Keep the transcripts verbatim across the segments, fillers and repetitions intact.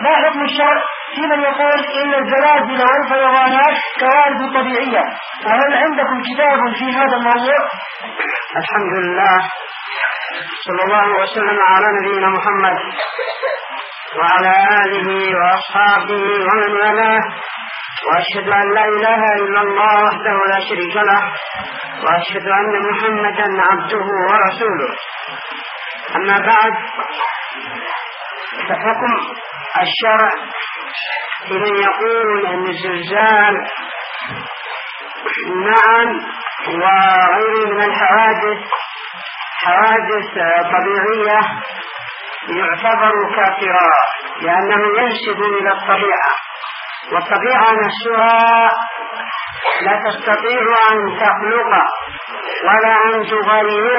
ما حكم الشرع في من يقول إن الزلازل والفيضانات كوارث طبيعية؟ وهل عندكم كتاب في هذا الموضوع؟ الحمد لله، صلى الله وسلم على نبينا محمد وعلى آله وأصحابه ومن والاه، وأشهد أن لا إله إلا الله وحده لا شريك له، وأشهد أن محمدا عبده ورسوله. أما بعد، فحكم الشرع في من يقول أن الزلزال نعم وغيره من الحوادث حوادث طبيعية يعتبر كافرا، لأنه ينسب إلى الطبيعة، والطبيعة نفسها لا تستطيع أن تخلق ولا أن تغير.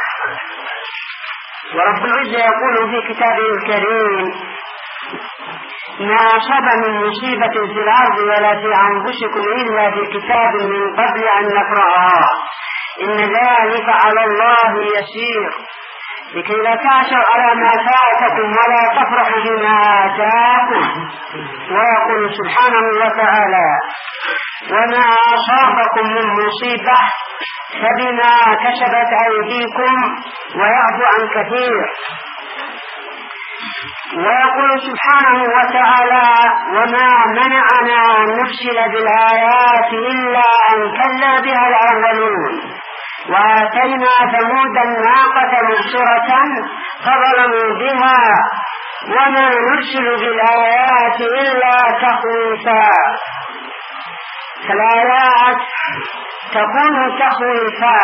ورب العزة يقول في كتابه الكريم: ما أصاب من مصيبة في الأرض ولا في أنفسكم إلا في كتاب من قبل أن نقرأها إن ذلك على الله يسير، لكي لا تعسوا على ما فاتكم ولا تفرحوا بما آتاكم. ويقول سبحانه وتعالى: وما أصابكم من مصيبة فبما كسبت أيديكم ويعفو عن كثير. ويقول سبحانه وتعالى: وما منعنا أن نرسل بالآيات إلا أن كذب بها الأولون وآتينا ثمود الناقة مبصرة فظلموا بها وما نرسل بالآيات إلا تخويفا. فالآيات تكون تخويفا.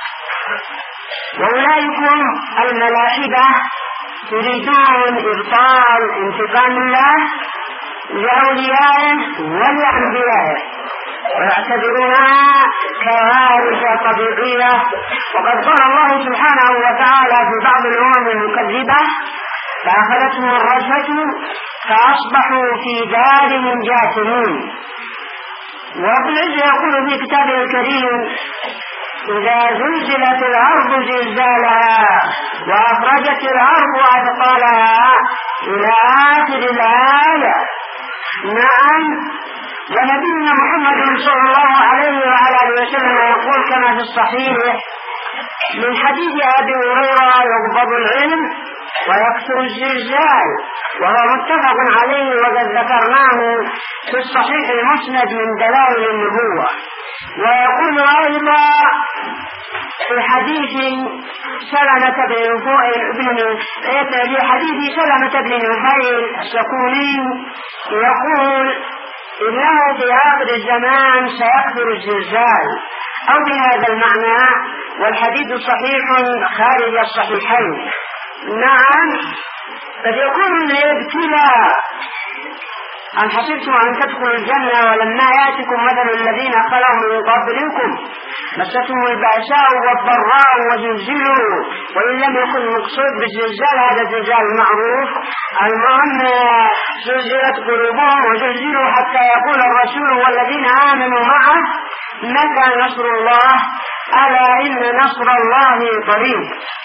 وأولئكم الملاحدة يريدون إبطال انتقام الله لأوليائه ولأنبيائه ويعتبرونها كوارث طبيعية. وقد قال الله سبحانه وتعالى في بعض الأمم المكذبة: فأخذتهم الرجفة فأصبحوا في دارهم جاثمين. ورب العزة يقول في كتابه الكريم: إذا زلزلت الأرض زلزالها وأخرجت الأرض أثقالها إلى آخر الآية. نعم، ونبينا محمد صلى الله عليه وعلى آله وسلم يقول كما في الصحيح من حديث أبي هريرة: يقبض العلم ويكثر الزلزال، وهو متفق عليه وقد ذكرناه في الصحيح المسند من دلائل النبوة. ويقول أيضا في حديث سلمة بن في حديث سلمة بن نفيل السكوني يقول: إنه في آخر الزمان سيكثر الزلزال، أو بهذا المعنى، والحديث صحيح خارج الصحيحين. نعم، قد يكون الابتلاء: أم حسبتم أن تدخلوا الجنة ولما يأتكم مثل الذين خلوا من قبلكم مستهم البأساء والضراء وزلزلوا. وإن لم يكن المقصود بالزلزال هذا الزلزال المعروف، المهم زلزلت قلوبهم وزلزلوا حتى يقول الرسول والذين آمنوا معه متى نصر الله، ألا إن نصر الله قريب.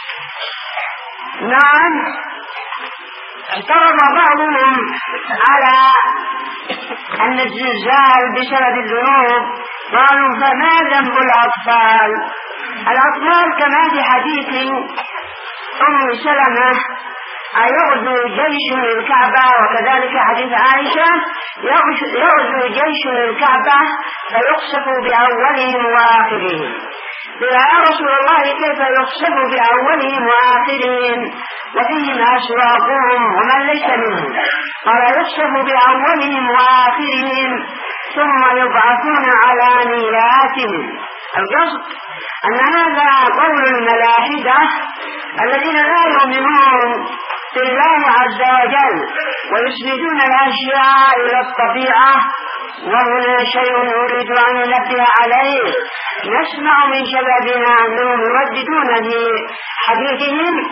نعم، اعترض بعضهم على أن الزلزال بسبب الذنوب، قالوا: فما ذنب الأطفال؟ الأطفال كما في حديث أم سلمة: أيغزو جيش الكعبة، وكذلك حديث عائشة: يغزو جيش الكعبة فيقصف بأولهم وآخرهم. يا رسول الله كيف يقصف بأولهم وآخرهم وفيهم أسواقهم ومن ليس منهم؟ قال: يقصف بأولهم وآخرهم ثم يبعثون على نياتهم. القصد أن هذا قول الملاحدة الذين لا يؤمنون بالله عز وجل ويسندون الأشياء إلى الطبيعة. وهنا شيء أريد أن ننبه عليه: نسمع من شبابنا أنهم يرددون في حديثهم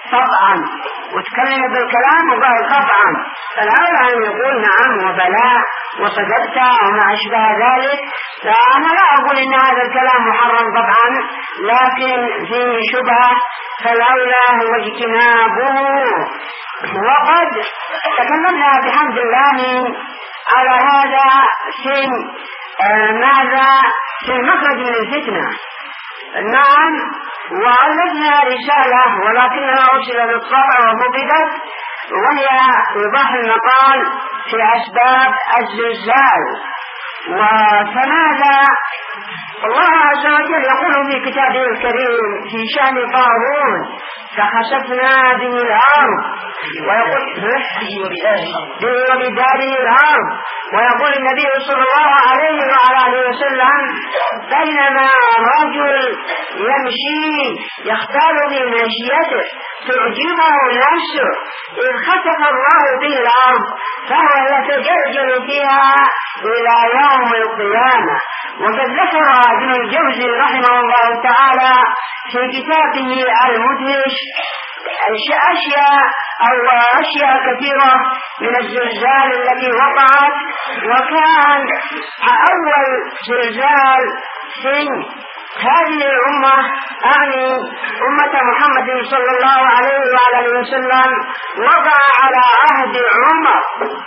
طبعا، وتكلم بالكلام وقال طبعا، فالأولى أن يقول نعم وبلاء وصدقت وما أشبه ذلك. فأنا لا أقول إن هذا الكلام محرم طبعا، لكن فيه شبهة، فالأولى هو اجتنابه. وقد تكلمنا بحمد الله على هذا في ماذا في المخرج من الفتنة. نعم، وألفنا رسالة ولكنها أرسل للطبع ومبدت، وهي إيضاح المقال في أسباب الزلزال. وفماذا الله عز وجل يقول في كتابه الكريم في شأن قارون فخسفنا به الأرض، ويقول به وبداره الأرض، ويقول النبي صلى الله عليه وعلى آله وسلم بينما رجل يمشي يختار بمشيته تعجبه نفسه إذ خسف الله به الأرض فهو يتجلجل فيها إلى يوم القيامة. وقد ذكر ابن الجوزي رحمه الله تعالى في كتابه المدهش أشياء أو أشياء كثيرة من الزلزال التي وقعت، وكان أول زلزال في هذه الأمة أعني أمة محمد صلى الله عليه وآله وسلم وقع على عهد عمر،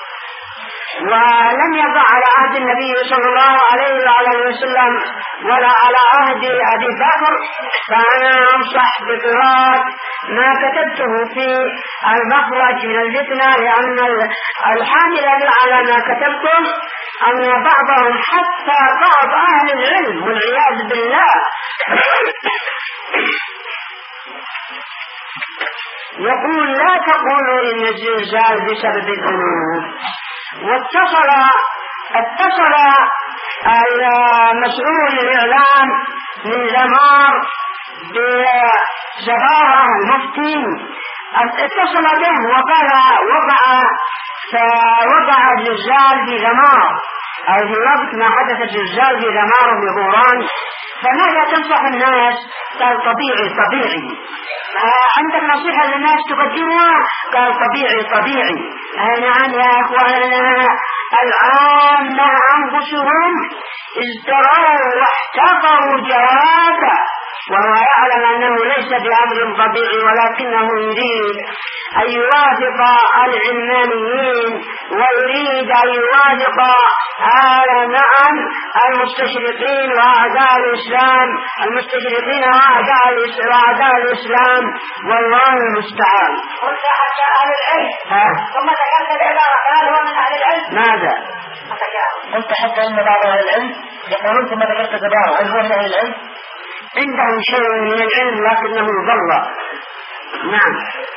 ولم يقع على عهد النبي صلى الله عليه وآله وسلم ولا على عهد أبي بكر. فأنا أنصح بقراءة ما كتبته في المخرج من الفتنة، لأن الحامل على ما كتبته أن بعضهم حتى بعض أهل العلم والعياذ بالله يقول لا تقولوا إن الزلزال بسبب الذنوب. واتصل اتصل المسؤول الإعلام من زمار بزبارة المفتي، اتصل به وقال وقع فوقع الزلزال في زمار، أو في وقت ما حدث الزلزال في زمار بغوران، فماذا تنصح الناس؟ قال طبيعي طبيعي. عندك نصيحة للناس تقدمها؟ قال طبيعي طبيعي. نعم يا أخوانا، العامة أنفسهم ازدروا واحتقروا جوابا، وهو يعلم أنه ليس بأمر طبيعي، ولكنه يريد أن يوافق العلمانيين ويريد أن يوافق آل نعم المستشرقين وأعداء الإسلام المستشرقين وأعداء الإسلام، والله المستعان. قلت حتى أهل العلم ثم ذكرت العبارة قال هو من أهل العلم. ماذا؟ قلت حتى أن بعض أهل العلم يقولون ثم ذكرت العبارة هل هو من أهل العلم؟ عندهم شيء من العلم لكنه ضل. نعم.